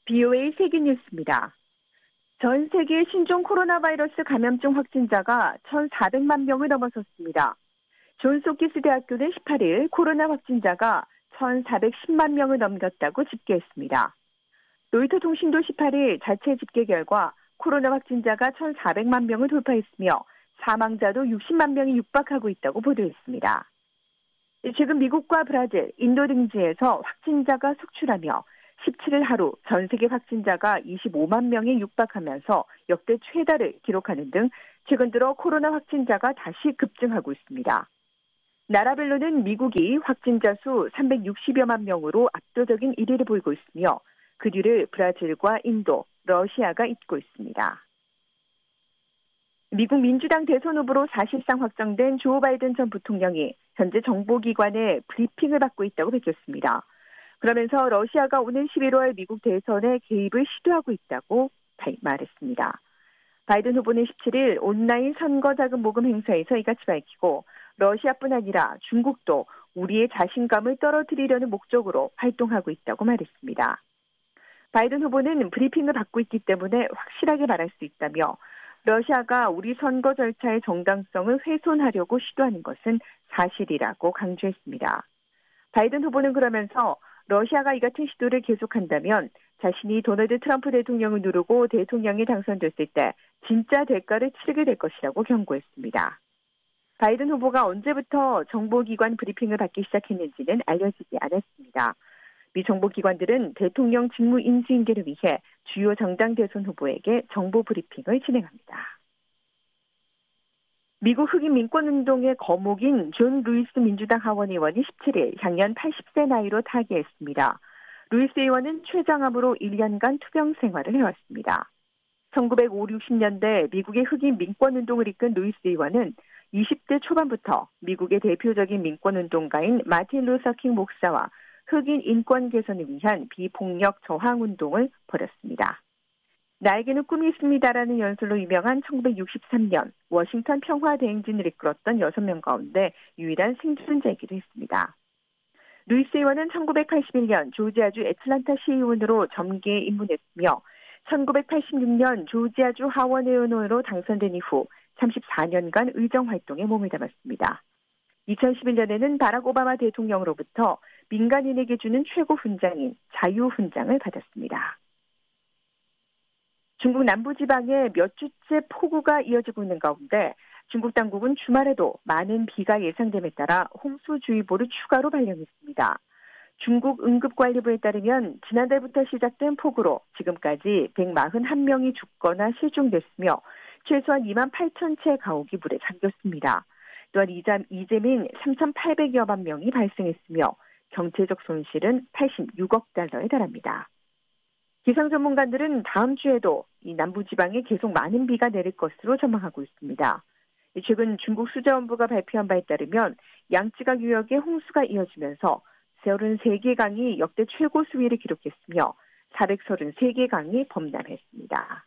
BOA 세계뉴스입니다. 전 세계 신종 코로나 바이러스 감염증 확진자가 1,400만 명을 넘어섰습니다. 존스홉킨스 대학교는 18일 코로나 확진자가 1,410만 명을 넘겼다고 집계했습니다. 로이터 통신도 18일 자체 집계 결과 코로나 확진자가 1,400만 명을 돌파했으며 사망자도 60만 명이 육박하고 있다고 보도했습니다. 최근 미국과 브라질, 인도 등지에서 확진자가 속출하며 17일 하루 전 세계 확진자가 25만 명에 육박하면서 역대 최다를 기록하는 등 최근 들어 코로나 확진자가 다시 급증하고 있습니다. 나라별로는 미국이 확진자 수 360여만 명으로 압도적인 1위를 보이고 있으며 그 뒤를 브라질과 인도, 러시아가 잇고 있습니다. 미국 민주당 대선 후보로 사실상 확정된 조 바이든 전 부통령이 현재 정보기관의 브리핑을 받고 있다고 밝혔습니다. 그러면서 러시아가 오는 11월 미국 대선에 개입을 시도하고 있다고 말했습니다. 바이든 후보는 17일 온라인 선거자금 모금 행사에서 이같이 밝히고 러시아뿐 아니라 중국도 우리의 자신감을 떨어뜨리려는 목적으로 활동하고 있다고 말했습니다. 바이든 후보는 브리핑을 받고 있기 때문에 확실하게 말할 수 있다며 러시아가 우리 선거 절차의 정당성을 훼손하려고 시도하는 것은 사실이라고 강조했습니다. 바이든 후보는 그러면서 러시아가 이 같은 시도를 계속한다면 자신이 도널드 트럼프 대통령을 누르고 대통령이 당선됐을 때 진짜 대가를 치르게 될 것이라고 경고했습니다. 바이든 후보가 언제부터 정보기관 브리핑을 받기 시작했는지는 알려지지 않았습니다. 미 정보기관들은 대통령 직무 인수인계를 위해 주요 정당 대선 후보에게 정보 브리핑을 진행합니다. 미국 흑인 민권운동의 거목인 존 루이스 민주당 하원 의원이 17일 향년 80세 나이로 타계했습니다. 루이스 의원은 췌장암으로 1년간 투병 생활을 해왔습니다. 1950, 60년대 미국의 흑인 민권운동을 이끈 루이스 의원은 20대 초반부터 미국의 대표적인 민권운동가인 마틴 루서 킹 목사와 흑인 인권 개선을 위한 비폭력 저항 운동을 벌였습니다. 나에게는 꿈이 있습니다라는 연설로 유명한 1963년 워싱턴 평화대행진을 이끌었던 6명 가운데 유일한 생존자이기도 했습니다. 루이스 의원은 1981년 조지아주 애틀란타 시의원으로 점기에 입문했으며 1986년 조지아주 하원 의원으로 당선된 이후 34년간 의정활동에 몸을 담았습니다. 2011년에는 바락 오바마 대통령으로부터 민간인에게 주는 최고 훈장인 자유훈장을 받았습니다. 중국 남부지방에 몇 주째 폭우가 이어지고 있는 가운데 중국 당국은 주말에도 많은 비가 예상됨에 따라 홍수주의보를 추가로 발령했습니다. 중국 응급관리부에 따르면 지난달부터 시작된 폭우로 지금까지 141명이 죽거나 실종됐으며 최소한 2만 8천 채의 가옥이 물에 잠겼습니다. 또한 이재민 3,800여만 명이 발생했으며 경제적 손실은 86억 달러에 달합니다. 기상 전문가들은 다음 주에도 이 남부지방에 계속 많은 비가 내릴 것으로 전망하고 있습니다. 최근 중국 수자원부가 발표한 바에 따르면 양쯔강 유역에 홍수가 이어지면서 33개 강이 역대 최고 수위를 기록했으며 433개 강이 범람했습니다.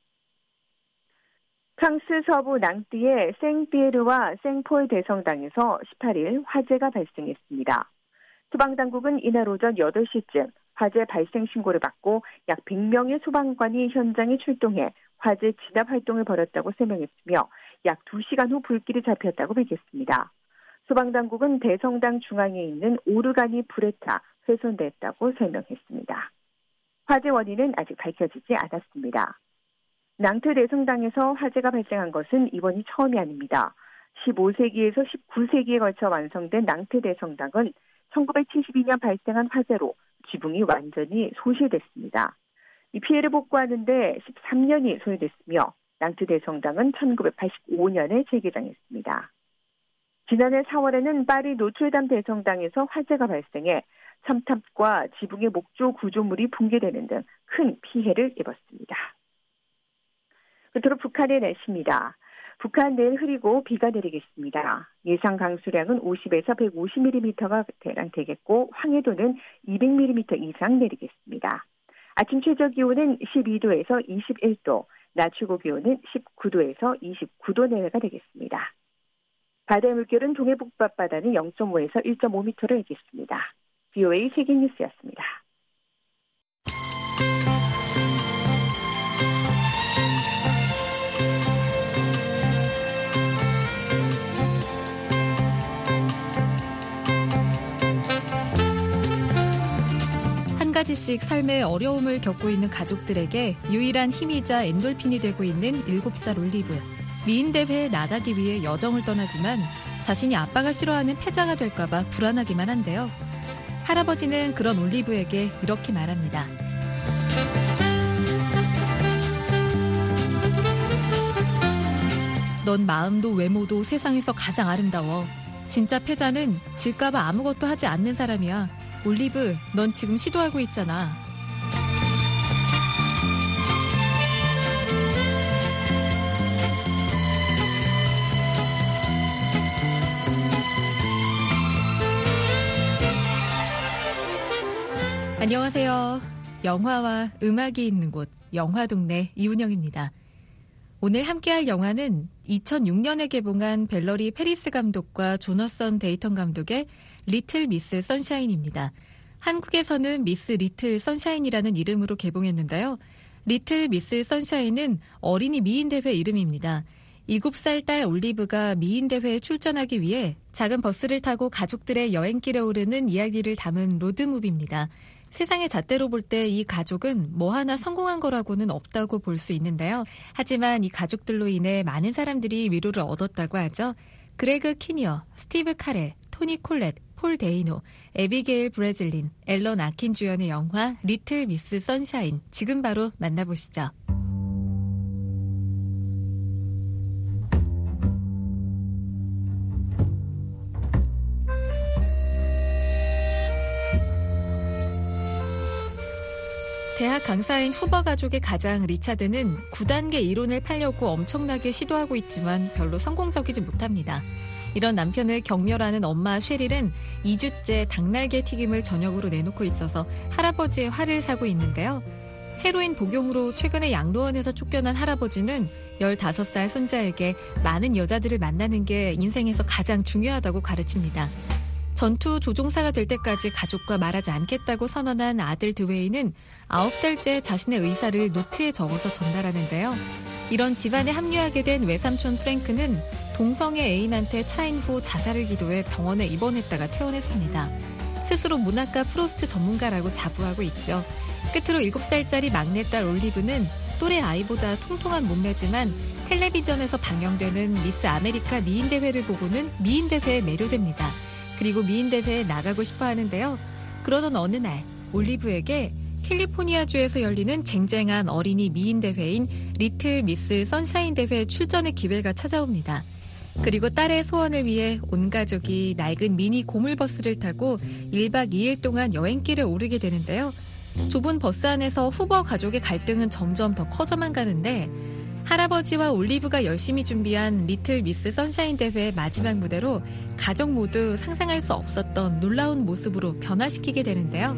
프랑스 서부 낭뜨의 생피에르와 생폴 대성당에서 18일 화재가 발생했습니다. 소방당국은 이날 오전 8시쯤 화재 발생 신고를 받고 약 100명의 소방관이 현장에 출동해 화재 진압 활동을 벌였다고 설명했으며 약 2시간 후 불길이 잡혔다고 밝혔습니다. 소방당국은 대성당 중앙에 있는 오르간이 불에 타 훼손됐다고 설명했습니다. 화재 원인은 아직 밝혀지지 않았습니다. 낭트 대성당에서 화재가 발생한 것은 이번이 처음이 아닙니다. 15세기에서 19세기에 걸쳐 완성된 낭트 대성당은 1972년 발생한 화재로 지붕이 완전히 소실됐습니다. 이 피해를 복구하는 데 13년이 소요됐으며 낭트 대성당은 1985년에 재개장했습니다. 지난해 4월에는 파리 노트르담 대성당에서 화재가 발생해 첨탑과 지붕의 목조 구조물이 붕괴되는 등 큰 피해를 입었습니다. 끝으로 북한의 날씨입니다. 북한 내일 흐리고 비가 내리겠습니다. 예상 강수량은 50에서 150mm가 대강 되겠고 황해도는 200mm 이상 내리겠습니다. 아침 최저 기온은 12도에서 21도, 낮 최고 기온은 19도에서 29도 내외가 되겠습니다. 바다의 물결은 동해 북바다는 0.5에서 1.5m를 일겠습니다. BOA 세계뉴스였습니다. 가지씩 삶의 어려움을 겪고 있는 가족들에게 유일한 힘이자 엔돌핀이 되고 있는 7살 올리브. 미인 대회에 나가기 위해 여정을 떠나지만 자신이 아빠가 싫어하는 패자가 될까봐 불안하기만 한데요. 할아버지는 그런 올리브에게 이렇게 말합니다. 넌 마음도 외모도 세상에서 가장 아름다워. 진짜 패자는 질까봐 아무것도 하지 않는 사람이야. 올리브, 넌 지금 시도하고 있잖아. 안녕하세요. 영화와 음악이 있는 곳, 영화동네 이운영입니다. 오늘 함께할 영화는 2006년에 개봉한 벨러리 페리스 감독과 조너선 데이턴 감독의 리틀 미스 선샤인입니다. 한국에서는 미스 리틀 선샤인이라는 이름으로 개봉했는데요. 리틀 미스 선샤인은 어린이 미인 대회 이름입니다. 7살 딸 올리브가 미인 대회에 출전하기 위해 작은 버스를 타고 가족들의 여행길에 오르는 이야기를 담은 로드무비입니다. 세상의 잣대로 볼 때 이 가족은 뭐 하나 성공한 거라고는 없다고 볼 수 있는데요. 하지만 이 가족들로 인해 많은 사람들이 위로를 얻었다고 하죠. 그레그 키니어, 스티브 카렐, 토니 콜렛, 폴 데이노, 에비게일 브레즐린, 앨런 아킨 주연의 영화 리틀 미스 선샤인. 지금 바로 만나보시죠. 대학 강사인 후버 가족의 가장 리차드는 9단계 이론을 팔려고 엄청나게 시도하고 있지만 별로 성공적이지 못합니다. 이런 남편을 격려하는 엄마 쉐릴은 2주째 닭날개 튀김을 저녁으로 내놓고 있어서 할아버지의 화를 사고 있는데요. 헤로인 복용으로 최근에 양로원에서 쫓겨난 할아버지는 15살 손자에게 많은 여자들을 만나는 게 인생에서 가장 중요하다고 가르칩니다. 전투 조종사가 될 때까지 가족과 말하지 않겠다고 선언한 아들 드웨이는 9달째 자신의 의사를 노트에 적어서 전달하는데요. 이런 집안에 합류하게 된 외삼촌 프랭크는 동성애 애인한테 차인 후 자살을 기도해 병원에 입원했다가 퇴원했습니다. 스스로 문학과 프로스트 전문가라고 자부하고 있죠. 끝으로 7살짜리 막내딸 올리브는 또래 아이보다 통통한 몸매지만 텔레비전에서 방영되는 미스 아메리카 미인대회를 보고는 미인대회에 매료됩니다. 그리고 미인대회에 나가고 싶어 하는데요. 그러던 어느 날 올리브에게 캘리포니아주에서 열리는 쟁쟁한 어린이 미인대회인 리틀 미스 선샤인 대회 출전의 기회가 찾아옵니다. 그리고 딸의 소원을 위해 온 가족이 낡은 미니 고물버스를 타고 1박 2일 동안 여행길에 오르게 되는데요. 좁은 버스 안에서 후보 가족의 갈등은 점점 더 커져만 가는데 할아버지와 올리브가 열심히 준비한 리틀 미스 선샤인 대회의 마지막 무대로 가족 모두 상상할 수 없었던 놀라운 모습으로 변화시키게 되는데요.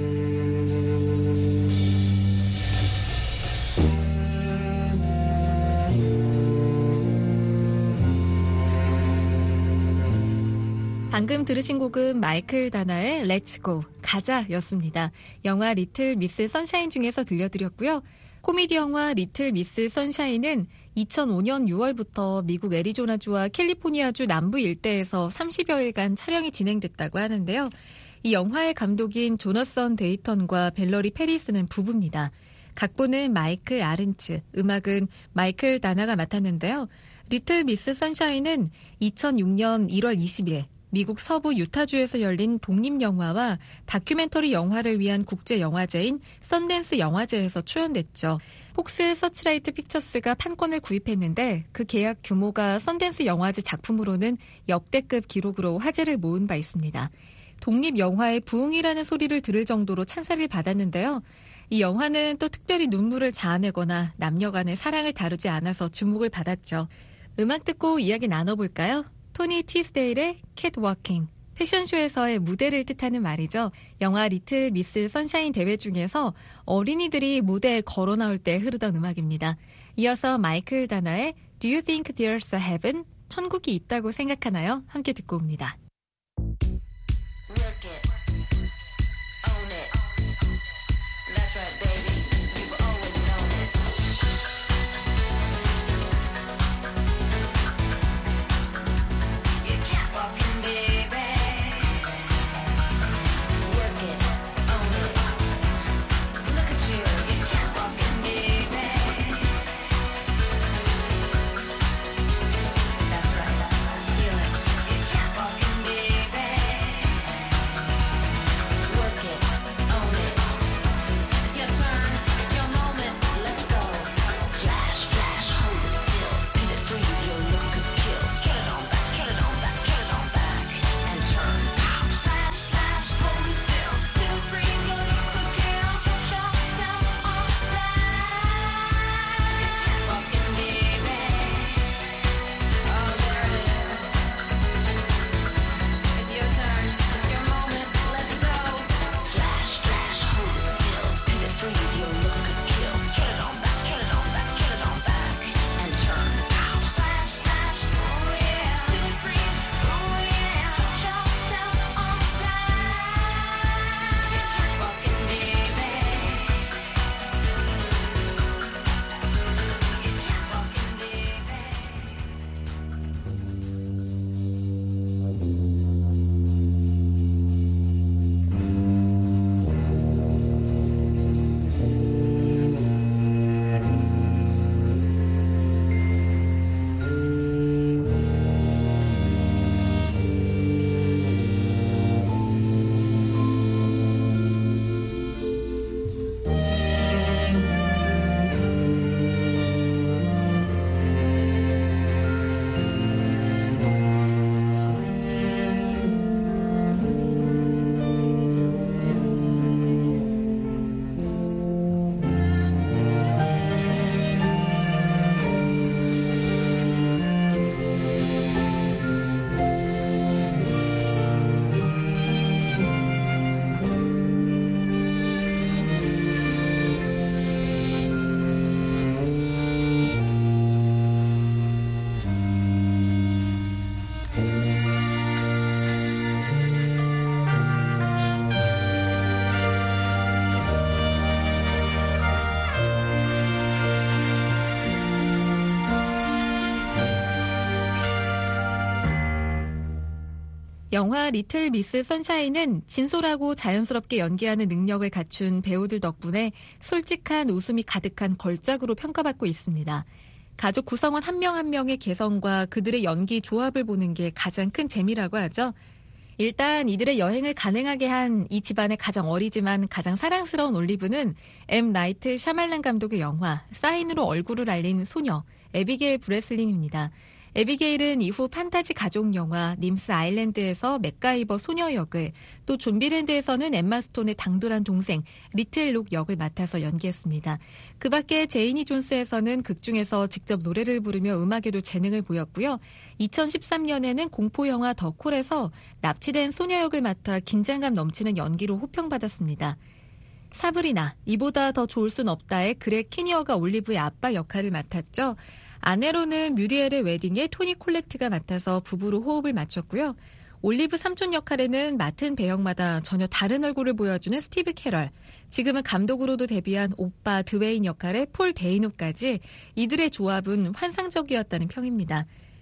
방금 들으신 곡은 마이클 다나의 Let's Go, 가자였습니다. 영화 리틀 미스 선샤인 중에서 들려드렸고요. 코미디 영화 리틀 미스 선샤인은 2005년 6월부터 미국 애리조나주와 캘리포니아주 남부 일대에서 30여일간 촬영이 진행됐다고 하는데요. 이 영화의 감독인 조너선 데이턴과 벨러리 페리스는 부부입니다. 각본은 마이클 아른츠, 음악은 마이클 다나가 맡았는데요. 리틀 미스 선샤인은 2006년 1월 20일 미국 서부 유타주에서 열린 독립영화와 다큐멘터리 영화를 위한 국제영화제인 썬댄스 영화제에서 초연됐죠. 폭스 서치라이트 픽처스가 판권을 구입했는데 그 계약 규모가 썬댄스 영화제 작품으로는 역대급 기록으로 화제를 모은 바 있습니다. 독립영화의 부흥이라는 소리를 들을 정도로 찬사를 받았는데요. 이 영화는 또 특별히 눈물을 자아내거나 남녀 간의 사랑을 다루지 않아서 주목을 받았죠. 음악 듣고 이야기 나눠볼까요? 토니 티스데일의 캣워킹, 패션쇼에서의 무대를 뜻하는 말이죠. 영화 리틀 미스 선샤인 대회 중에서 어린이들이 무대에 걸어 나올 때 흐르던 음악입니다. 이어서 마이클 다나의 Do you think there's a heaven? 천국이 있다고 생각하나요? 함께 듣고 옵니다. 영화 리틀 미스 선샤인은 진솔하고 자연스럽게 연기하는 능력을 갖춘 배우들 덕분에 솔직한 웃음이 가득한 걸작으로 평가받고 있습니다. 가족 구성원 한 명 한 명의 개성과 그들의 연기 조합을 보는 게 가장 큰 재미라고 하죠. 일단 이들의 여행을 가능하게 한 이 집안의 가장 어리지만 가장 사랑스러운 올리브는 M. 나이트 샤말란 감독의 영화 사인으로 얼굴을 알린 소녀 에비게일 브레슬린입니다. 에비게일은 이후 판타지 가족 영화 님스 아일랜드에서 맥가이버 소녀 역을, 또 좀비랜드에서는 엠마 스톤의 당돌한 동생 리틀 록 역을 맡아서 연기했습니다. 그 밖에 제이니 존스에서는 극중에서 직접 노래를 부르며 음악에도 재능을 보였고요. 2013년에는 공포영화 더 콜에서 납치된 소녀 역을 맡아 긴장감 넘치는 연기로 호평받았습니다. 사브리나, 이보다 더 좋을 순 없다의 그렉 키니어가 올리브의 아빠 역할을 맡았죠. 아내로는 뮤리엘의 웨딩에 토니 콜레트가 맡아서 부부로 호흡을 맞췄고요. 올리브 삼촌 역할에는 맡은 배역마다 전혀 다른 얼굴을 보여주는 스티브 캐럴, 지금은 감독으로도 데뷔한 오빠 드웨인 역할의 폴 데이노까지 이들의 조합은 환상적이었다는 평입니다.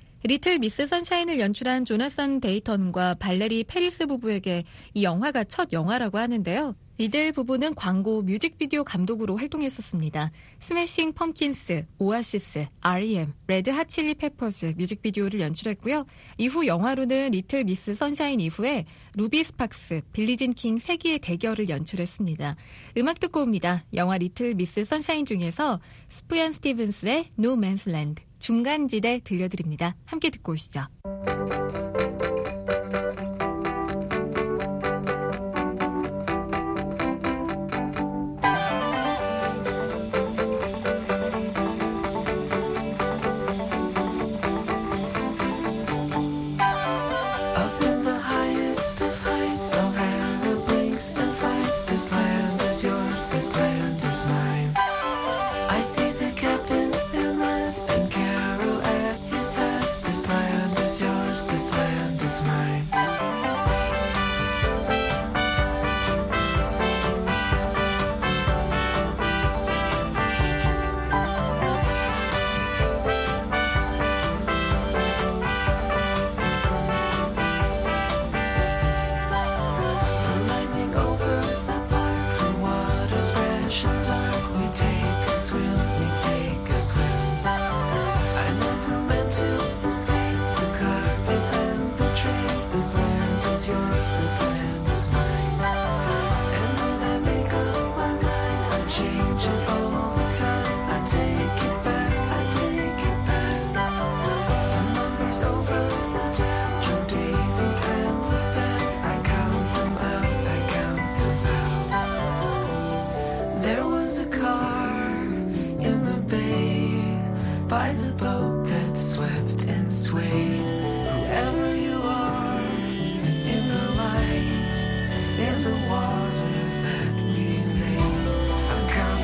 리틀 미스 선샤인을 연출한 조나선 데이턴과 발레리 페리스 부부에게 이 영화가 첫 영화라고 하는데요. 이들 부부는 광고 뮤직비디오 감독으로 활동했었습니다. 스매싱 펌킨스, 오아시스, R.E.M., 레드 핫칠리 페퍼즈 뮤직비디오를 연출했고요. 이후 영화로는 리틀 미스 선샤인 이후에 루비 스팍스, 빌리진 킹 세기의 대결을 연출했습니다. 음악 듣고 옵니다. 영화 리틀 미스 선샤인 중에서 스프얀 스티븐스의 No Man's Land, 중간지대 들려드립니다. 함께 듣고 오시죠. In the water that we made, I'm counting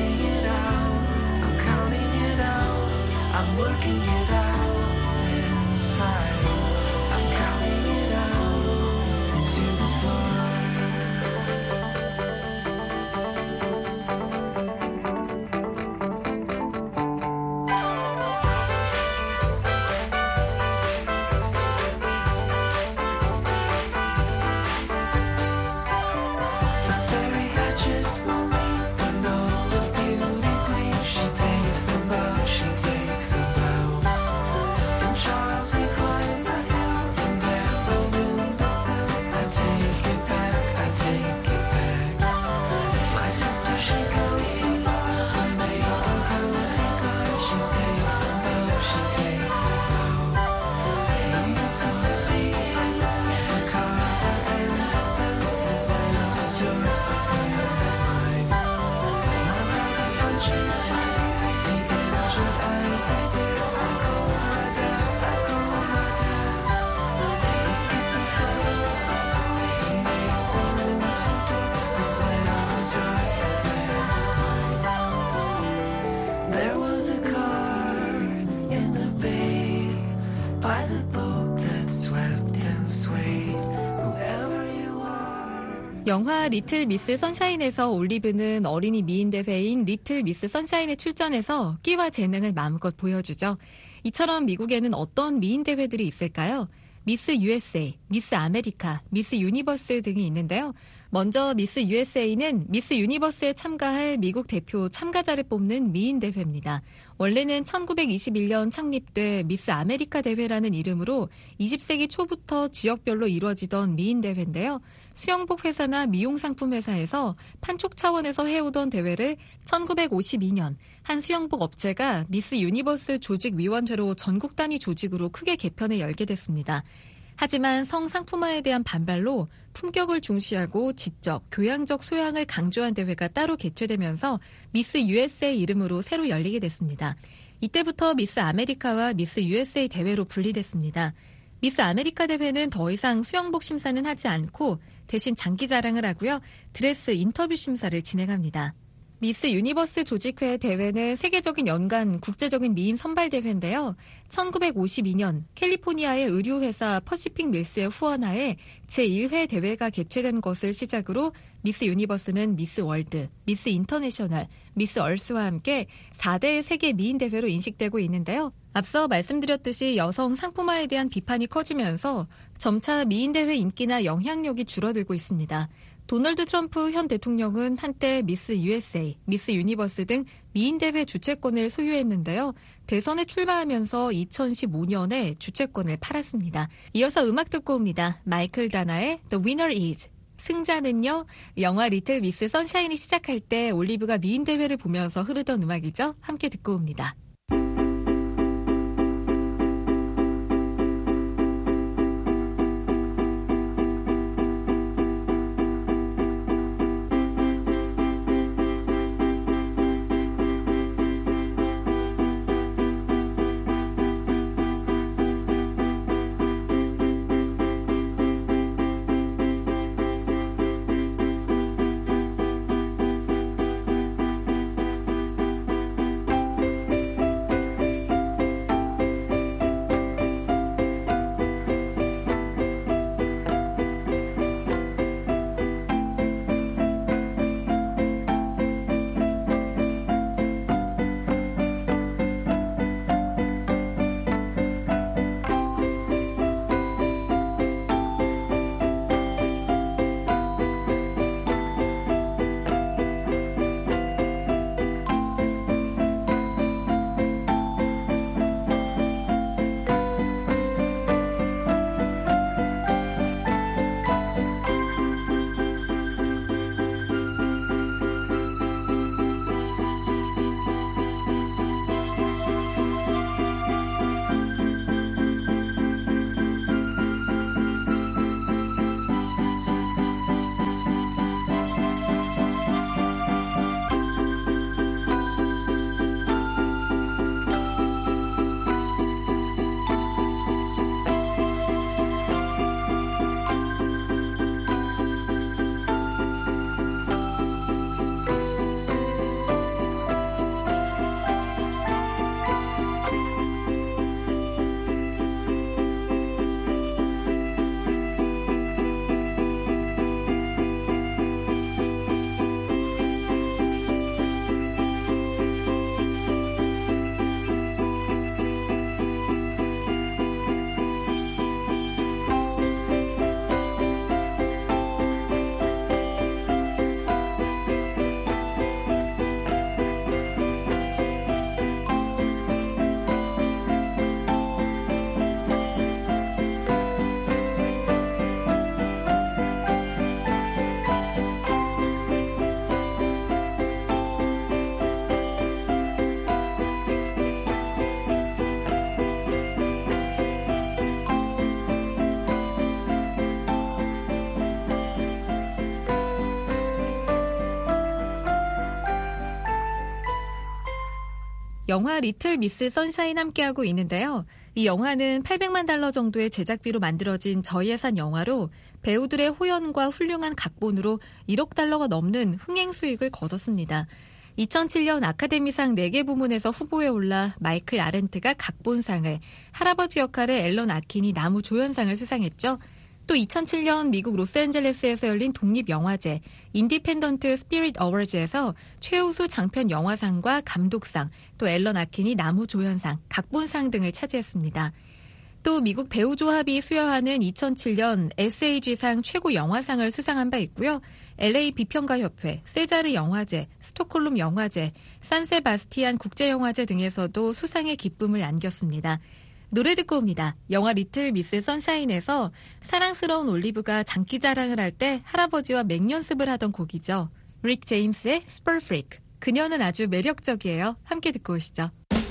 영화 리틀 미스 선샤인에서 올리브는 어린이 미인 대회인 리틀 미스 선샤인에 출전해서 끼와 재능을 마음껏 보여주죠. 이처럼 미국에는 어떤 미인 대회들이 있을까요? 미스 USA, 미스 아메리카, 미스 유니버스 등이 있는데요. 먼저 미스 USA는 미스 유니버스에 참가할 미국 대표 참가자를 뽑는 미인 대회입니다. 원래는 1921년 창립돼 미스 아메리카 대회라는 이름으로 20세기 초부터 지역별로 이루어지던 미인 대회인데요. 수영복 회사나 미용 상품 회사에서 판촉 차원에서 해오던 대회를 1952년 한 수영복 업체가 미스 유니버스 조직위원회로 전국 단위 조직으로 크게 개편해 열게 됐습니다. 하지만 성상품화에 대한 반발로 품격을 중시하고 지적, 교양적 소양을 강조한 대회가 따로 개최되면서 미스 USA 이름으로 새로 열리게 됐습니다. 이때부터 미스 아메리카와 미스 USA 대회로 분리됐습니다. 미스 아메리카 대회는 더 이상 수영복 심사는 하지 않고 대신 장기 자랑을 하고요. 드레스 인터뷰 심사를 진행합니다. 미스 유니버스 조직회 대회는 세계적인 연간 국제적인 미인 선발 대회인데요. 1952년 캘리포니아의 의류회사 퍼시픽 밀스의 후원하에 제1회 대회가 개최된 것을 시작으로 미스 유니버스는 미스 월드, 미스 인터내셔널, 미스 얼스와 함께 4대 세계 미인 대회로 인식되고 있는데요. 앞서 말씀드렸듯이 여성 상품화에 대한 비판이 커지면서 점차 미인 대회 인기나 영향력이 줄어들고 있습니다. 도널드 트럼프 현 대통령은 한때 미스 USA, 미스 유니버스 등 미인 대회 주최권을 소유했는데요. 대선에 출마하면서 2015년에 주최권을 팔았습니다. 이어서 음악 듣고 옵니다. 마이클 다나의 The Winner Is. 승자는요. 영화 리틀 미스 선샤인이 시작할 때 올리브가 미인 대회를 보면서 흐르던 음악이죠. 함께 듣고 옵니다. 영화 리틀 미스 선샤인 함께하고 있는데요. 이 영화는 $800만 정도의 제작비로 만들어진 저예산 영화로 배우들의 호연과 훌륭한 각본으로 $1억 넘는 흥행 수익을 거뒀습니다. 2007년 아카데미상 4개 부문에서 후보에 올라 마이클 아렌트가 각본상을, 할아버지 역할의 앨런 아킨이 나무조연상을 수상했죠. 또 2007년 미국 로스앤젤레스에서 열린 독립영화제 인디펜던트 스피릿 어워즈에서 최우수 장편 영화상과 감독상, 또 앨런 아킨이 나무조연상, 각본상 등을 차지했습니다. 또 미국 배우조합이 수여하는 2007년 SAG상 최고 영화상을 수상한 바 있고요. LA 비평가협회, 세자르 영화제, 스톡홀름 영화제, 산세바스티안 국제영화제 등에서도 수상의 기쁨을 안겼습니다. 노래 듣고 옵니다. 영화 리틀 미스 선샤인에서 사랑스러운 올리브가 장기자랑을 할 때 할아버지와 맹연습을 하던 곡이죠. 릭 제임스의 스퍼프리크. 그녀는 아주 매력적이에요. 함께 듣고 오시죠.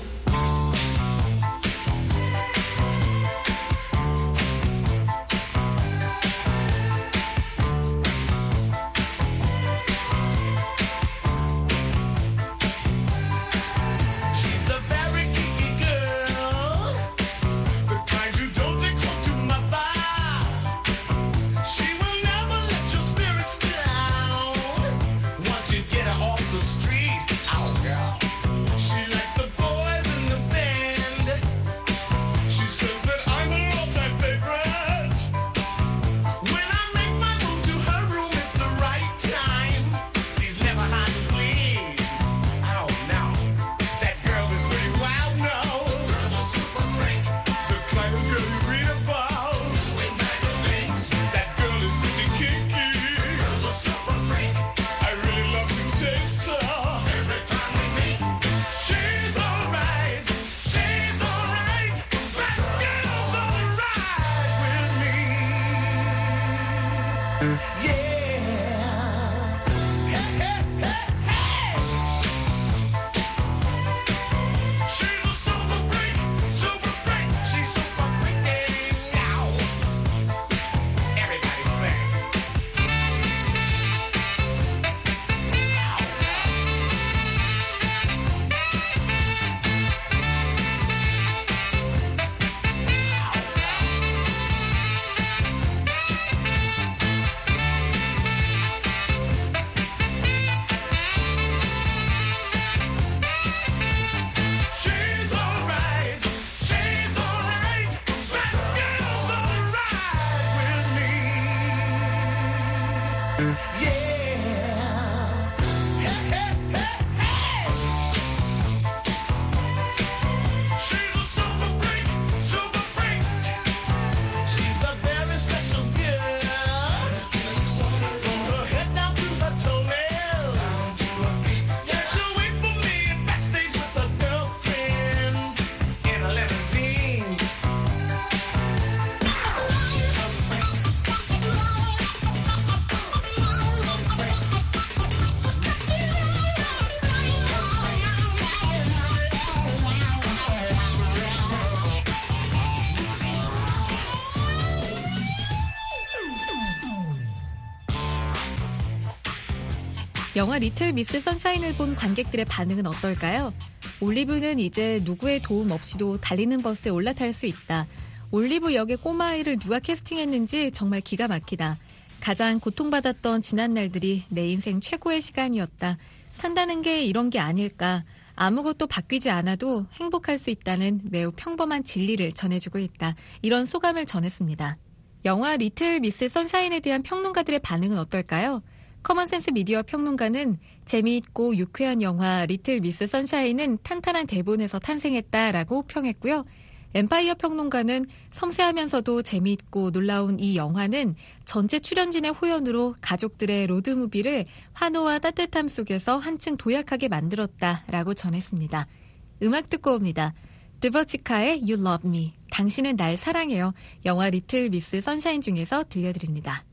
영화 리틀 미스 선샤인을 본 관객들의 반응은 어떨까요? 올리브는 이제 누구의 도움 없이도 달리는 버스에 올라탈 수 있다. 올리브 역의 꼬마아이를 누가 캐스팅했는지 정말 기가 막히다. 가장 고통받았던 지난 날들이 내 인생 최고의 시간이었다. 산다는 게 이런 게 아닐까. 아무것도 바뀌지 않아도 행복할 수 있다는 매우 평범한 진리를 전해주고 있다. 이런 소감을 전했습니다. 영화 리틀 미스 선샤인에 대한 평론가들의 반응은 어떨까요? 커먼센스 미디어 평론가는 재미있고 유쾌한 영화 리틀 미스 선샤인은 탄탄한 대본에서 탄생했다라고 평했고요. 엠파이어 평론가는 섬세하면서도 재미있고 놀라운 이 영화는 전체 출연진의 호연으로 가족들의 로드무비를 환호와 따뜻함 속에서 한층 도약하게 만들었다라고 전했습니다. 음악 듣고 옵니다. 드버치카의 You Love Me, 당신은 날 사랑해요. 영화 리틀 미스 선샤인 중에서 들려드립니다.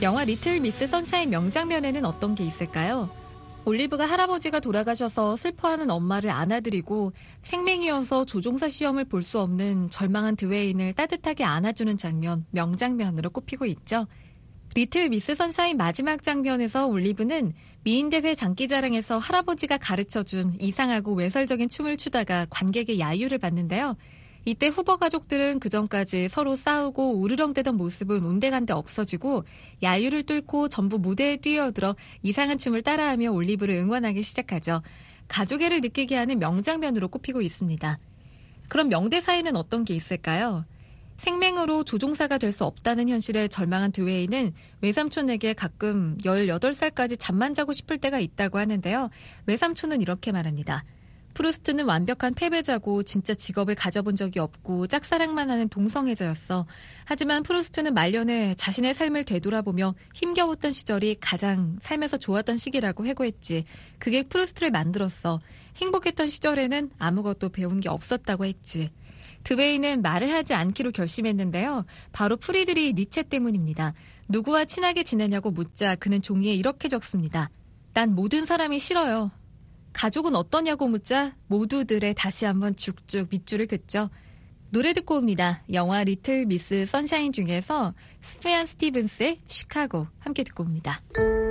영화 리틀 미스 선샤인 명장면에는 어떤 게 있을까요? 올리브가 할아버지가 돌아가셔서 슬퍼하는 엄마를 안아드리고 생맹이어서 조종사 시험을 볼 수 없는 절망한 드웨인을 따뜻하게 안아주는 장면, 명장면으로 꼽히고 있죠. 리틀 미스 선샤인 마지막 장면에서 올리브는 미인대회 장기자랑에서 할아버지가 가르쳐준 이상하고 외설적인 춤을 추다가 관객의 야유를 받는데요. 이때 후보 가족들은 그전까지 서로 싸우고 우르렁대던 모습은 온데간데 없어지고 야유를 뚫고 전부 무대에 뛰어들어 이상한 춤을 따라하며 올리브를 응원하기 시작하죠. 가족애를 느끼게 하는 명장면으로 꼽히고 있습니다. 그럼 명대사에는 어떤 게 있을까요? 생맹으로 조종사가 될 수 없다는 현실에 절망한 드웨이는 외삼촌에게 가끔 18살까지 잠만 자고 싶을 때가 있다고 하는데요. 외삼촌은 이렇게 말합니다. 프루스트는 완벽한 패배자고 진짜 직업을 가져본 적이 없고 짝사랑만 하는 동성애자였어. 하지만 프루스트는 말년에 자신의 삶을 되돌아보며 힘겨웠던 시절이 가장 삶에서 좋았던 시기라고 회고했지. 그게 프루스트를 만들었어. 행복했던 시절에는 아무것도 배운 게 없었다고 했지. 드웨이는 말을 하지 않기로 결심했는데요. 바로 프리드리 니체 때문입니다. 누구와 친하게 지내냐고 묻자 그는 종이에 이렇게 적습니다. 난 모든 사람이 싫어요. 가족은 어떠냐고 묻자 모두들의 다시 한번 쭉쭉 밑줄을 긋죠. 노래 듣고 옵니다. 영화 리틀 미스 선샤인 중에서 스페안 스티븐스의 시카고 함께 듣고 옵니다.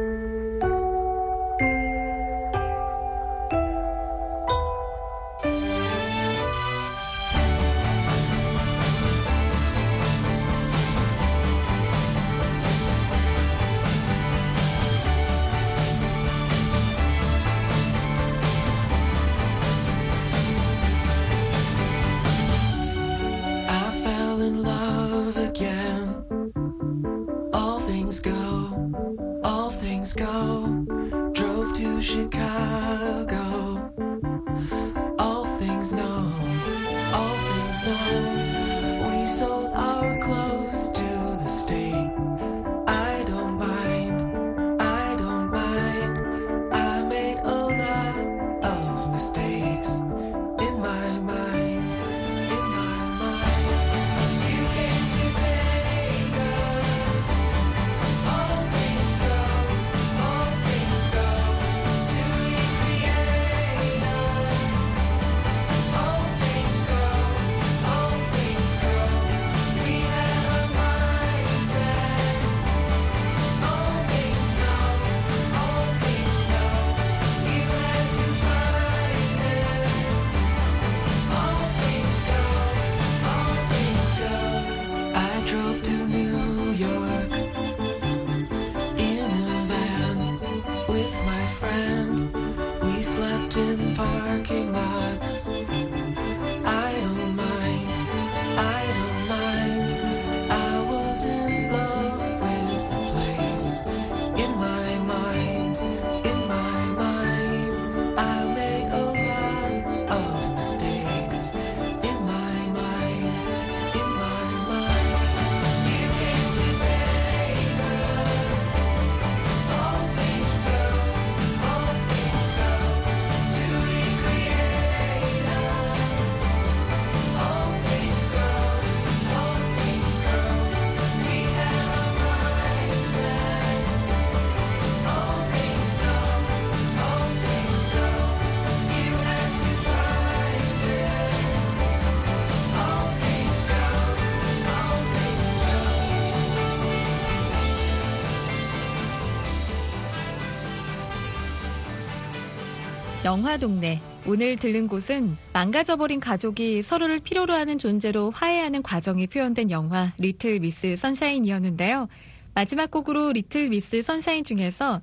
영화동네. 오늘 들른 곳은 망가져버린 가족이 서로를 필요로 하는 존재로 화해하는 과정이 표현된 영화 리틀 미스 선샤인이었는데요. 마지막 곡으로 리틀 미스 선샤인 중에서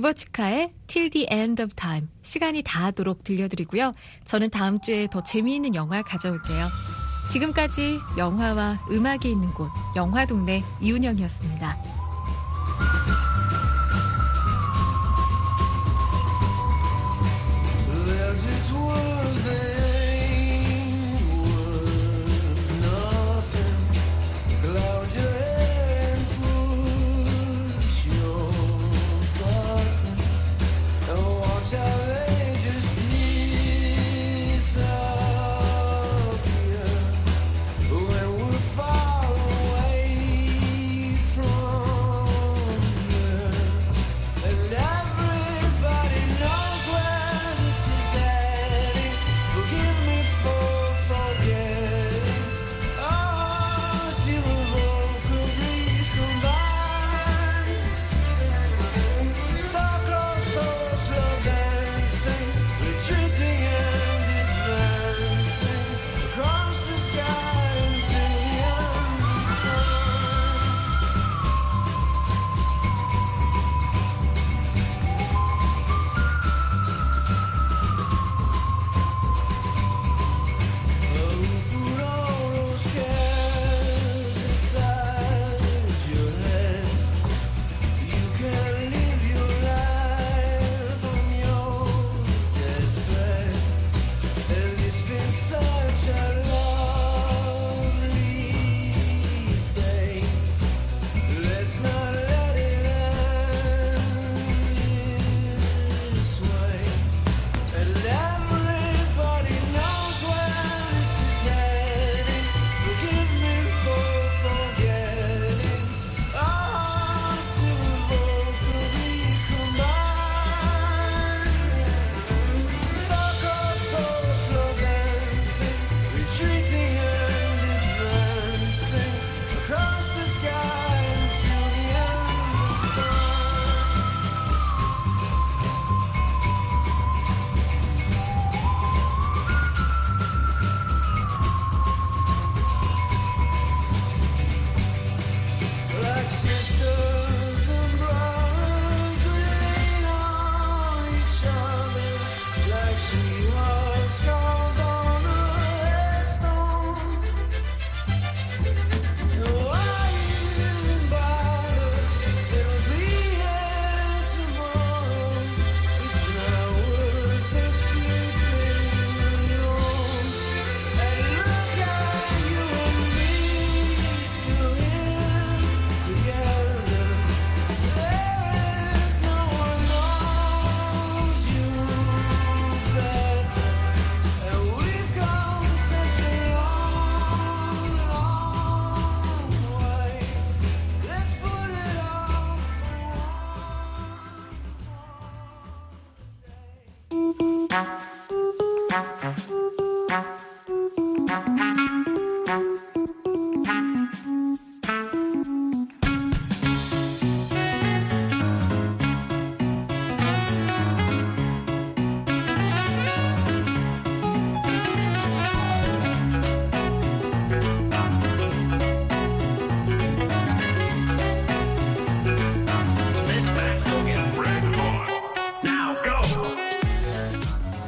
드버치카의 Till the End of Time, 시간이 닿도록 들려드리고요. 저는 다음 주에 더 재미있는 영화 가져올게요. 지금까지 영화와 음악이 있는 곳, 영화동네 이은영이었습니다.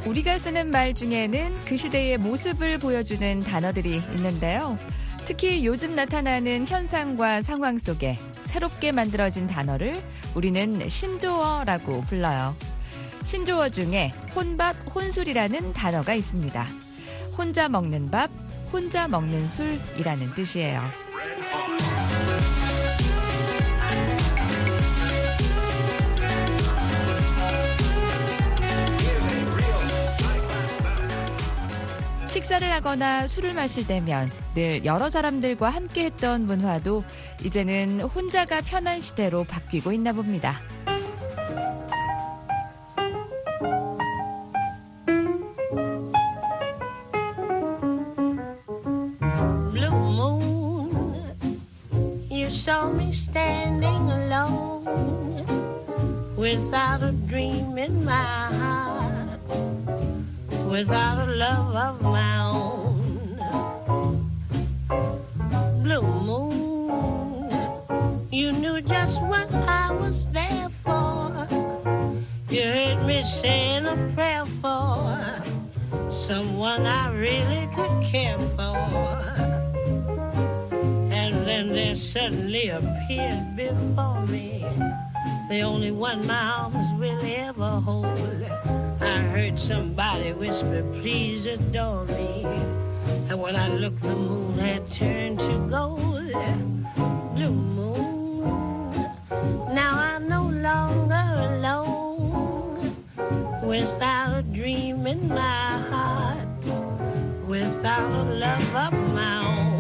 우리가 쓰는 말 중에는 그 시대의 모습을 보여주는 단어들이 있는데요. 특히 요즘 나타나는 현상과 상황 속에 새롭게 만들어진 단어를 우리는 신조어라고 불러요. 신조어 중에 혼밥, 혼술이라는 단어가 있습니다. 혼자 먹는 밥, 혼자 먹는 술이라는 뜻이에요. 식사를 하거나 술을 마실 때면 늘 여러 사람들과 함께 했던 문화도 이제는 혼자가 편한 시대로 바뀌고 있나 봅니다. Blue moon, you saw me standing alone without a dream in my heart, without a love of my own. Blue moon, you knew just what I was there for. You heard me saying a prayer for someone I really could care for. And then there suddenly appeared before me the only one my arms will ever hold. I heard somebody whisper, please adore me. And when I looked, the moon had turned to gold. Blue moon, now I'm no longer alone, without a dream in my heart, without a love of my own.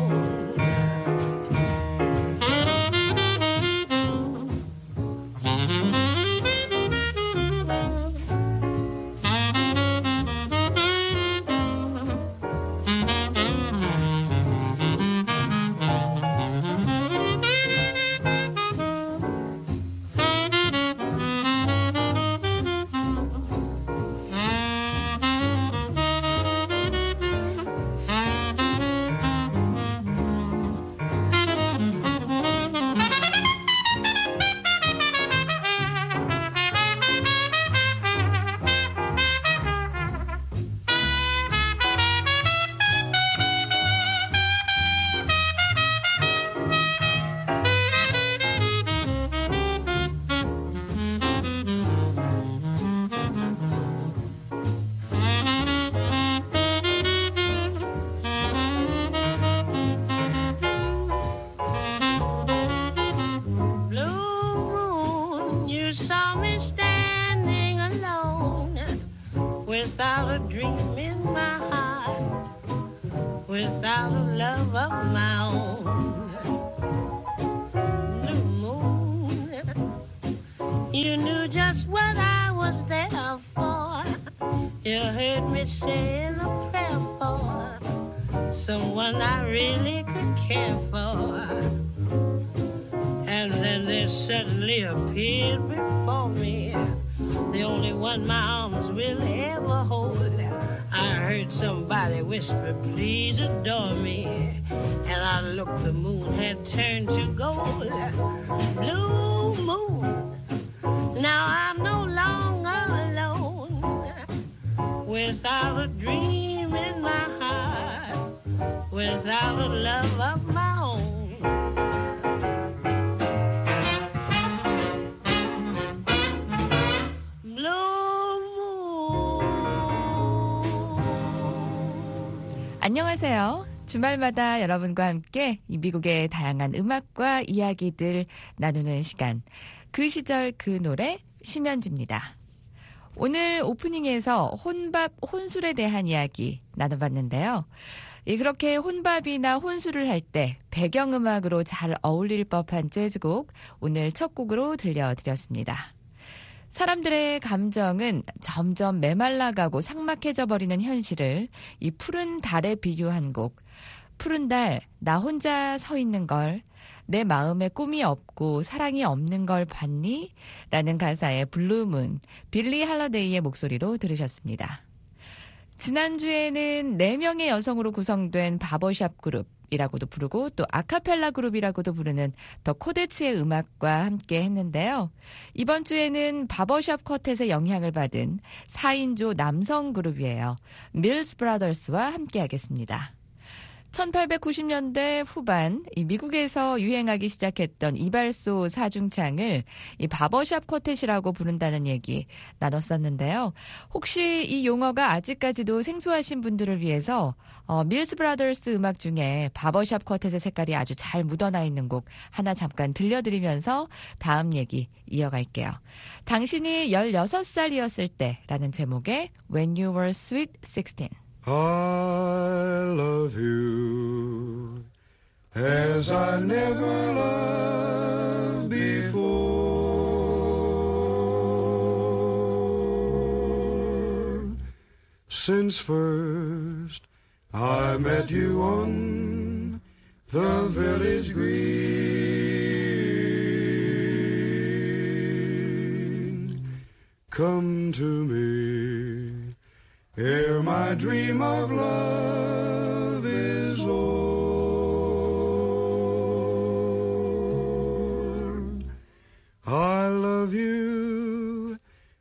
Without a dream in my heart, without a love of my own. Blue moon, you knew just what I was there for. You heard me saying a prayer for someone I really could care for. And then there suddenly appeared before me the only one my arms will ever hold. I heard somebody whisper, please adore me. And I looked, the moon had turned to gold. Blue moon, now I'm no longer alone, without a dream in my heart, without a love of my own. 안녕하세요. 주말마다 여러분과 함께 이 미국의 다양한 음악과 이야기들 나누는 시간. 그 시절 그 노래 심연지입니다. 오늘 오프닝에서 혼밥, 혼술에 대한 이야기 나눠봤는데요. 그렇게 혼밥이나 혼술을 할 때 배경음악으로 잘 어울릴 법한 재즈곡 오늘 첫 곡으로 들려드렸습니다. 사람들의 감정은 점점 메말라가고 삭막해져 버리는 현실을 이 푸른 달에 비유한 곡. 푸른 달, 나 혼자 서 있는 걸, 내 마음에 꿈이 없고 사랑이 없는 걸 봤니? 라는 가사의 블루문, 빌리 할러데이의 목소리로 들으셨습니다. 지난주에는 4명의 여성으로 구성된 바버샵 그룹이라고도 부르고 또 아카펠라 그룹이라고도 부르는 더 코데츠의 음악과 함께 했는데요. 이번 주에는 바버샵 쿼텟의 영향을 받은 4인조 남성 그룹이에요. 밀스 브라더스와 함께 하겠습니다. 1890년대 후반 미국에서 유행하기 시작했던 이발소 사중창을 이 바버샵 쿼텟이라고 부른다는 얘기 나눴었는데요. 혹시 이 용어가 아직까지도 생소하신 분들을 위해서 밀스 브라더스 음악 중에 바버샵 쿼텟의 색깔이 아주 잘 묻어나 있는 곡 하나 잠깐 들려드리면서 다음 얘기 이어갈게요. 당신이 16살이었을 때라는 제목의 When You Were Sweet 16. I love you as I never loved before. Since first I met you on the village green. Come to me ere my dream of love is o'er. I love you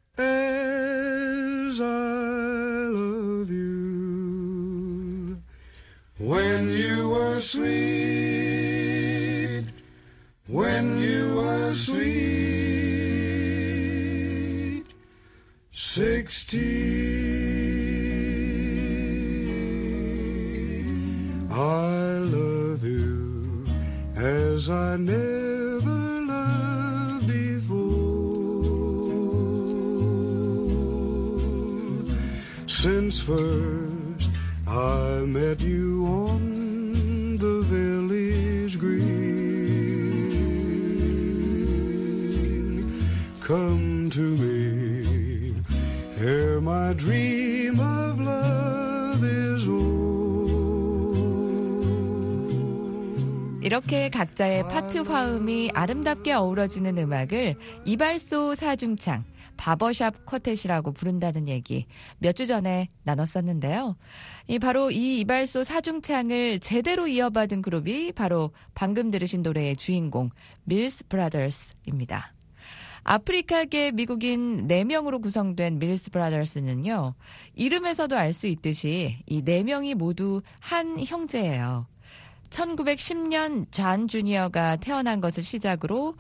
as I love you when you were sweet, when you were sweet, 16. I love you as I never loved before. Since first I met you on the village green. Come to me ere my dream of love is over. 이렇게 각자의 파트 화음이 아름답게 어우러지는 음악을 이발소 사중창, 바버샵 쿼텟이라고 부른다는 얘기 몇 주 전에 나눴었는데요. 바로 이 이발소 사중창을 제대로 이어받은 그룹이 바로 방금 들으신 노래의 주인공 밀스 브라더스입니다. 아프리카계 미국인 4명으로 구성된 밀스 브라더스는요. 이름에서도 알 수 있듯이 이 4명이 모두 한 형제예요. 1910년 존 주니어가 태어난 것을 시작으로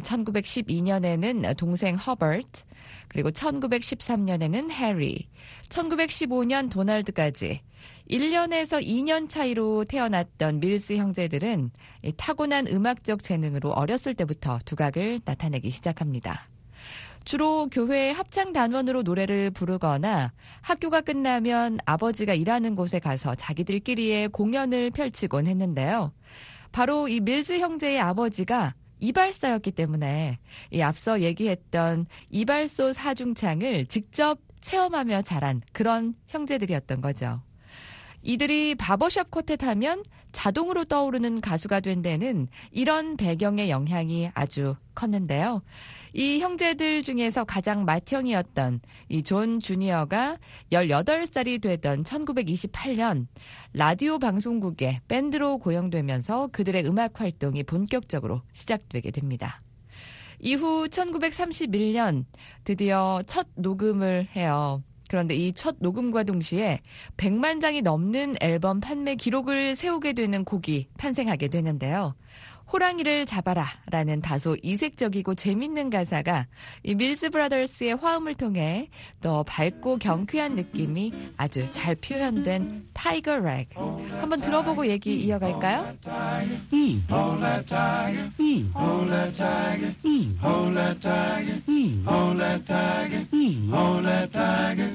1912년에는 동생 허버트, 그리고 1913년에는 해리, 1915년 도널드까지 1년에서 2년 차이로 태어났던 밀스 형제들은 타고난 음악적 재능으로 어렸을 때부터 두각을 나타내기 시작합니다. 주로 교회 합창단원으로 노래를 부르거나 학교가 끝나면 아버지가 일하는 곳에 가서 자기들끼리의 공연을 펼치곤 했는데요. 바로 이 밀스 형제의 아버지가 이발사였기 때문에 이 앞서 얘기했던 이발소 사중창을 직접 체험하며 자란 그런 형제들이었던 거죠. 이들이 바버샵 쿼텟 하면 자동으로 떠오르는 가수가 된 데는 이런 배경의 영향이 아주 컸는데요. 이 형제들 중에서 가장 맏형이었던 이 존 주니어가 18살이 되던 1928년 라디오 방송국에 밴드로 고용되면서 그들의 음악 활동이 본격적으로 시작되게 됩니다. 이후 1931년 드디어 첫 녹음을 해요. 그런데 이 첫 녹음과 동시에 100만 장이 넘는 앨범 판매 기록을 세우게 되는 곡이 탄생하게 되는데요. 호랑이를 잡아라 라는 다소 이색적이고 재밌는 가사가 이 밀스 브라더스의 화음을 통해 더 밝고 경쾌한 느낌이 아주 잘 표현된 타이거 렉. 한번 들어보고 얘기 이어갈까요? Hold that tiger, hold that tiger, hold that tiger, hold that tiger, hold that tiger.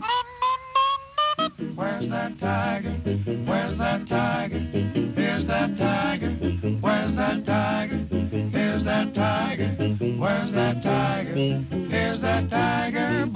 Where's that tiger? Where's that tiger? Here's that tiger. Where's that tiger? Here's that tiger. Where's that tiger? Here's that tiger.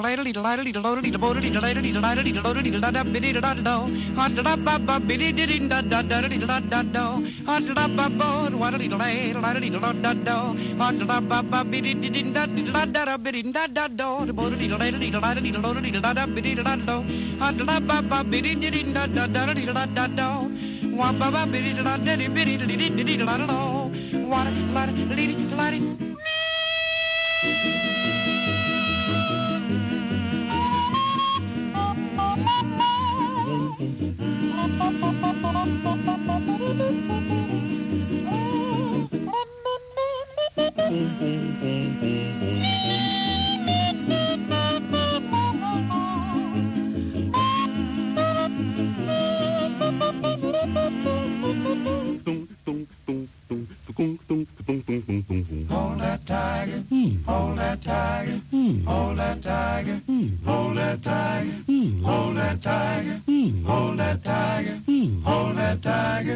Hold that tiger, hold that tiger, hold that tiger, hold that tiger, hold that tiger, hold that tiger, hold that tiger.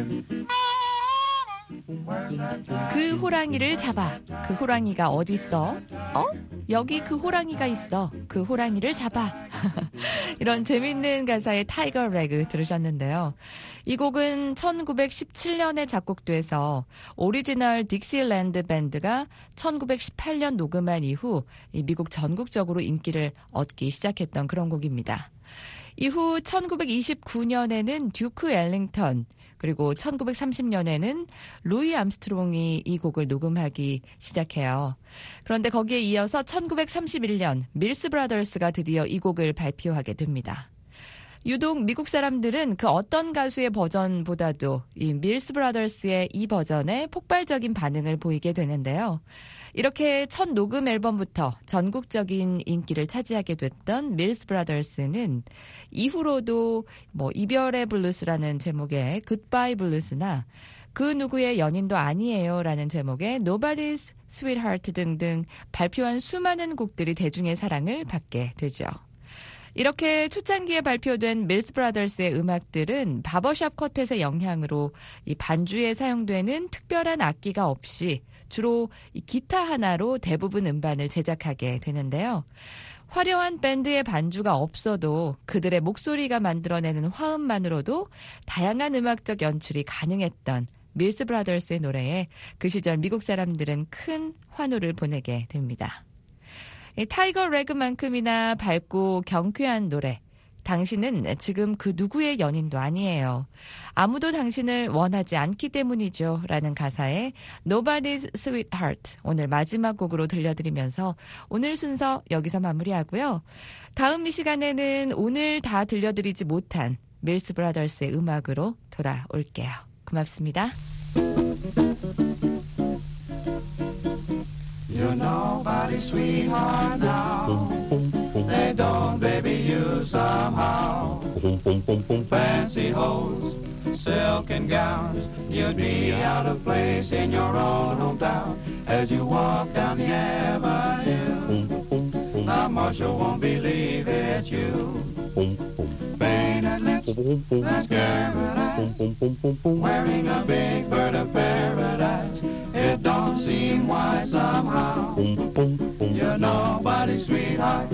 그 호랑이를 잡아. 그 호랑이가 어디 있어? 여기 그 호랑이가 있어. 그 호랑이를 잡아. 이런 재밌는 가사의 타이거 레그 들으셨는데요. 이 곡은 1917년에 작곡돼서 오리지널 딕시랜드 밴드가 1918년 녹음한 이후 미국 전국적으로 인기를 얻기 시작했던 그런 곡입니다. 이후 1929년에는 듀크 엘링턴, 그리고 1930년에는 루이 암스트롱이 이 곡을 녹음하기 시작해요. 그런데 거기에 이어서 1931년 밀스 브라더스가 드디어 이 곡을 발표하게 됩니다. 유독 미국 사람들은 그 어떤 가수의 버전보다도 이 밀스 브라더스의 이 버전에 폭발적인 반응을 보이게 되는데요. 이렇게 첫 녹음 앨범부터 전국적인 인기를 차지하게 됐던 밀스 브라더스는 이후로도 이별의 블루스라는 제목의 굿바이 블루스나 그 누구의 연인도 아니에요라는 제목의 Nobody's Sweetheart 등등 발표한 수많은 곡들이 대중의 사랑을 받게 되죠. 이렇게 초창기에 발표된 밀스 브라더스의 음악들은 바버샵 쿼텟의 영향으로 이 반주에 사용되는 특별한 악기가 없이 주로 이 기타 하나로 대부분 음반을 제작하게 되는데요. 화려한 밴드의 반주가 없어도 그들의 목소리가 만들어내는 화음만으로도 다양한 음악적 연출이 가능했던 밀스 브라더스의 노래에 그 시절 미국 사람들은 큰 환호를 보내게 됩니다. 타이거 레그만큼이나 밝고 경쾌한 노래. 당신은 지금 그 누구의 연인도 아니에요. 아무도 당신을 원하지 않기 때문이죠. 라는 가사의 Nobody's Sweetheart 오늘 마지막 곡으로 들려드리면서 오늘 순서 여기서 마무리하고요. 다음 이 시간에는 오늘 다 들려드리지 못한 밀스 브라더스의 음악으로 돌아올게요. 고맙습니다. You're nobody's sweetheart now. They don't baby you somehow. Fancy hose, silk and gowns. You'd be out of place in your own hometown. As you walk down the avenue, the marshal won't believe it's you. Painted lips, mascara eyes, wearing a big bird of paradise. It don't seem wise somehow. You're nobody's sweetheart.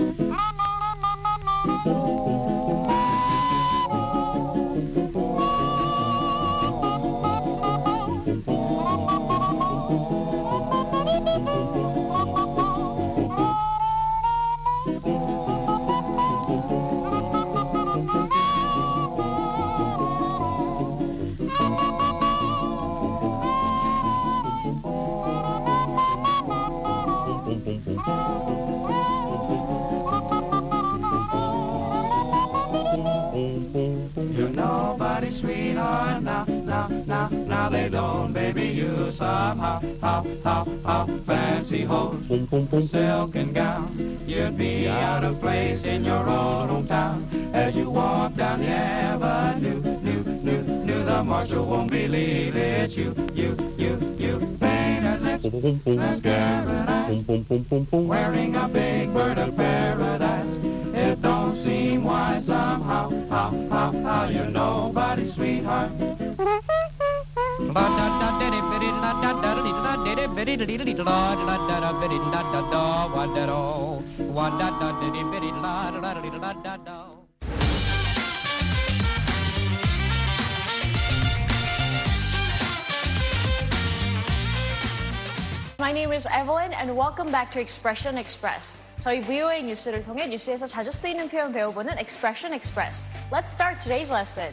You're nobody's sweetheart now they don't baby you somehow. How fancy hose, silk and gown. You'd be out of place in your own hometown. As you walk down the avenue, knew the marshal won't believe it's you. Painted lips, mascara eyes, wearing a big bird of paradise. It don't seem wise somehow. How you're nobody's sweetheart. diddy bitty diddy da da da da bitty da da da wa da do wa da da diddy bitty la da da da da da. My name is Evelyn and welcome back to Expression Express. 저희 VOA 뉴스를 통해 뉴스에서 자주 쓰이는 표현 배워보는 Expression Express. Let's start today's lesson.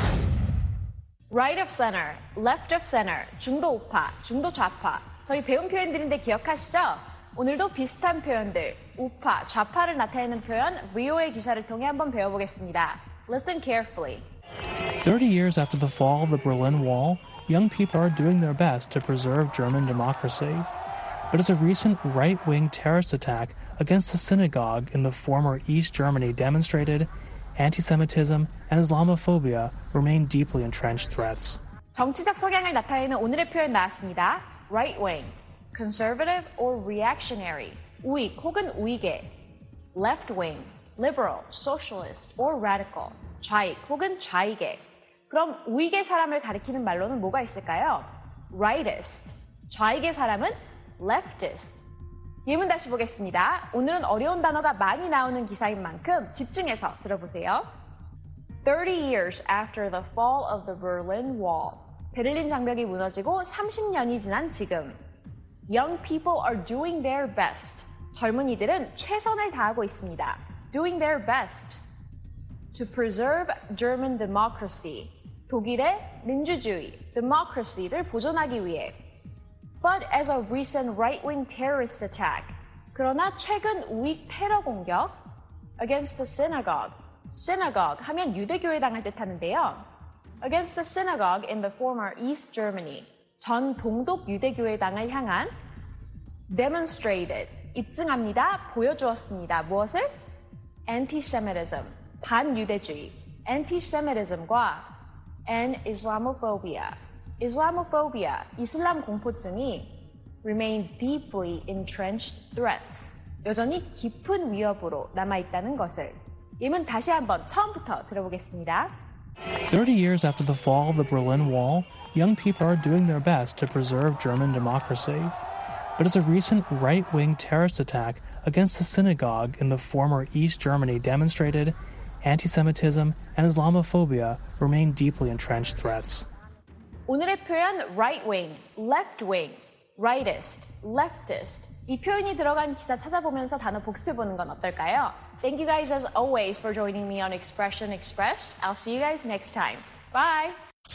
Right of center, left of center, 중도 우파, 중도 좌파. 저희 배운 표현들인데 기억하시죠? 오늘도 비슷한 표현들, 우파, 좌파를 나타내는 표현 VOA 기사를 통해 한번 배워보겠습니다. Listen carefully. 30 years after the fall of the Berlin Wall, young people are doing their best to preserve German democracy. But as a recent right-wing terrorist attack against a synagogue in the former East Germany demonstrated, anti-Semitism and Islamophobia remain deeply entrenched threats. 정치적 성향을 나타내는 오늘의 표현 나왔습니다. Right-wing, conservative or reactionary, 우익 혹은 우익의. Left-wing, liberal, socialist or radical, 좌익 혹은 좌익의. 그럼 우익의 사람을 가리키는 말로는 뭐가 있을까요? Rightist, 좌익의 사람은 leftist. 예문 다시 보겠습니다. 오늘은 어려운 단어가 많이 나오는 기사인 만큼 집중해서 들어보세요. 30 years after the fall of the Berlin Wall. 베를린 장벽이 무너지고 30년이 지난 지금. Young people are doing their best. 젊은이들은 최선을 다하고 있습니다. Doing their best to preserve German democracy. 독일의 민주주의, democracy를 보존하기 위해. But as a recent right-wing terrorist attack, 그러나 최근 우익 테러 공격 against the synagogue, synagogue 하면 유대교회당을 뜻하는데요. against the synagogue in the former East Germany, 전 동독 유대교회당을 향한 demonstrated, 입증합니다, 보여주었습니다. 무엇을? anti-Semitism, 반유대주의, anti-Semitism과 and Islamophobia, Islamophobia, 이슬람 공포증이 remain deeply entrenched threats, 여전히 깊은 위협으로 남아있다는 것을. 예문 다시 한번 처음부터 들어보겠습니다. 30 years after the fall of the Berlin Wall, young people are doing their best to preserve German democracy. But as a recent right-wing terrorist attack against a synagogue in the former East Germany demonstrated, anti-Semitism and Islamophobia remain deeply entrenched threats. 오늘의 표현 right-wing, left-wing, rightist, leftist. 이 표현이 들어간 기사 찾아보면서 단어 복습해보는 건 어떨까요? Thank you guys as always for joining me on Expression Express. I'll see you guys next time. Bye!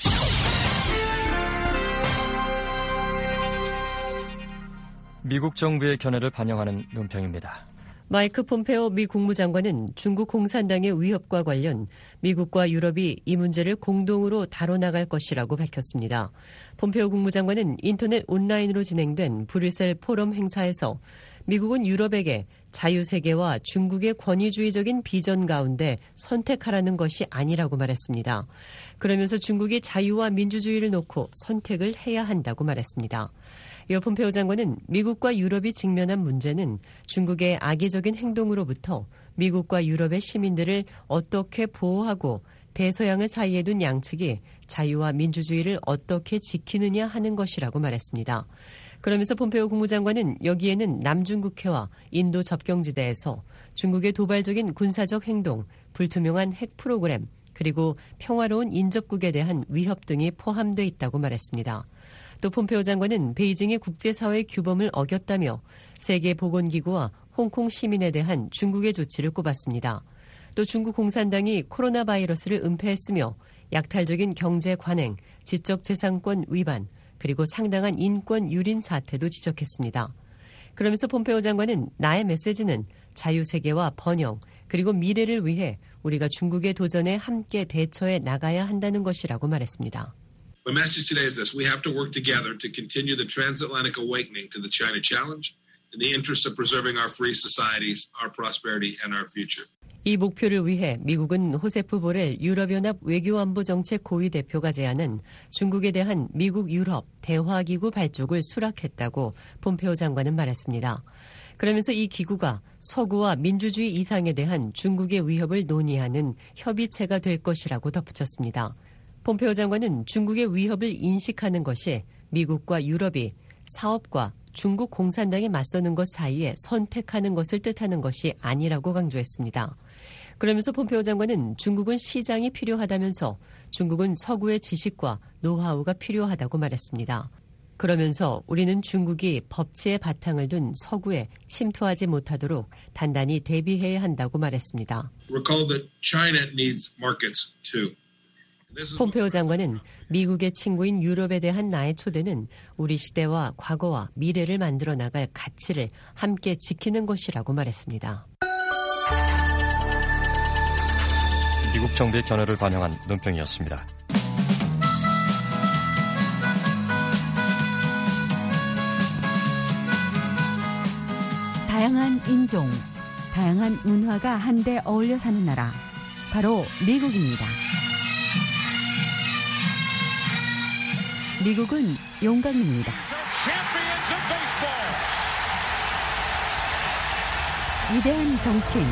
미국 정부의 견해를 반영하는 논평입니다. 마이크 폼페오 미 국무장관은 중국 공산당의 위협과 관련 미국과 유럽이 이 문제를 공동으로 다뤄나갈 것이라고 밝혔습니다. 폼페오 국무장관은 인터넷 온라인으로 진행된 브뤼셀 포럼 행사에서 미국은 유럽에게 자유세계와 중국의 권위주의적인 비전 가운데 선택하라는 것이 아니라고 말했습니다. 그러면서 중국이 자유와 민주주의를 놓고 선택을 해야 한다고 말했습니다. 이어 폼페오 장관은 미국과 유럽이 직면한 문제는 중국의 악의적인 행동으로부터 미국과 유럽의 시민들을 어떻게 보호하고 대서양을 사이에 둔 양측이 자유와 민주주의를 어떻게 지키느냐 하는 것이라고 말했습니다. 그러면서 폼페오 국무장관은 여기에는 남중국해와 인도 접경지대에서 중국의 도발적인 군사적 행동, 불투명한 핵 프로그램, 그리고 평화로운 인접국에 대한 위협 등이 포함되어 있다고 말했습니다. 또 폼페오 장관은 베이징이 국제사회의 규범을 어겼다며 세계보건기구와 홍콩 시민에 대한 중국의 조치를 꼽았습니다. 또 중국 공산당이 코로나 바이러스를 은폐했으며 약탈적인 경제 관행, 지적재산권 위반, 그리고 상당한 인권 유린 사태도 지적했습니다. 그러면서 폼페오 장관은 나의 메시지는 자유세계와 번영, 그리고 미래를 위해 우리가 중국의 도전에 함께 대처해 나가야 한다는 것이라고 말했습니다. My message today is this. We have to work together to continue the transatlantic awakening to the China challenge in the interest of preserving our free societies, our prosperity, and our future. 이 목표를 위해 미국은 호세프 보렐 유럽연합 외교안보정책 고위 대표가 제안한 중국에 대한 미국-유럽 대화기구 발족을 수락했다고 폼페오 장관은 말했습니다. 그러면서 이 기구가 서구와 민주주의 이상에 대한 중국의 위협을 논의하는 협의체가 될 것이라고 덧붙였습니다. 폼페오 장관은 중국의 위협을 인식하는 것이 미국과 유럽이 사업과 중국 공산당에 맞서는 것 사이에 선택하는 것을 뜻하는 것이 아니라고 강조했습니다. 그러면서 폼페오 장관은 중국은 시장이 필요하다면서 중국은 서구의 지식과 노하우가 필요하다고 말했습니다. 그러면서 우리는 중국이 법치의 바탕을 둔 서구에 침투하지 못하도록 단단히 대비해야 한다고 말했습니다. Recall that China needs markets too. 폼페오 장관은 미국의 친구인 유럽에 대한 나의 초대는 우리 시대와 과거와 미래를 만들어 나갈 가치를 함께 지키는 것이라고 말했습니다. 미국 정부의 견해를 반영한 논평이었습니다. 다양한 인종, 다양한 문화가 한데 어울려 사는 나라, 바로 미국입니다. 미국은 용광입니다. 위대한 정치인,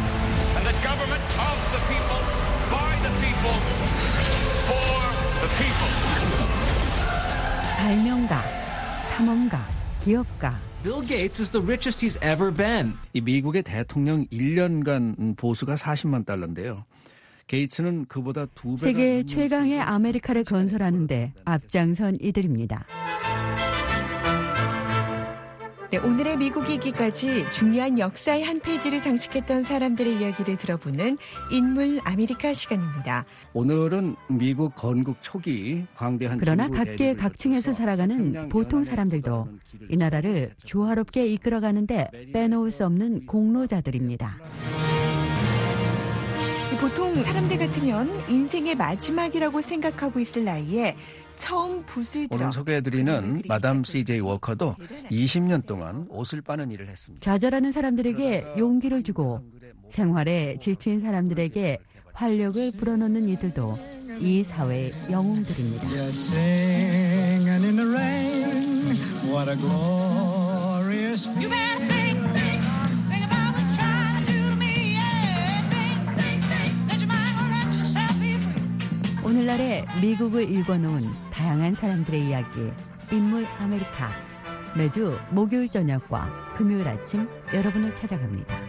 발명가, 탐험가, 기업가. Bill Gates is the richest he's ever been. 이 미국의 대통령 1년간 보수가 40만 달러인데요. 게이츠는 그보다 2배가 세계 최강의 아메리카를 건설하는 데 앞장선 이들입니다. 네, 오늘의 미국 이기까지 중요한 역사의 한 페이지를 장식했던 사람들의 이야기를 들어보는 인물 아메리카 시간입니다. 오늘은 미국 건국 초기 광대한 그러나 각계 각층에서 살아가는 보통 사람들도 이 나라를 조화롭게 이끌어가는데 빼놓을 수 없는 공로자들입니다. 보통 사람들 같으면 인생의 마지막이라고 생각하고 있을 나이에 처음 붓을 들어 오늘 소개해드리는 마담 CJ 워커도 20년 동안 옷을 빠는 일을 했습니다. 좌절하는 사람들에게 용기를 주고 생활에 지친 사람들에게 활력을 불어넣는 이들도 이 사회의 영웅들입니다. 오늘날의 미국을 읽어놓은 다양한 사람들의 이야기, 인물 아메리카. 매주 목요일 저녁과 금요일 아침 여러분을 찾아갑니다.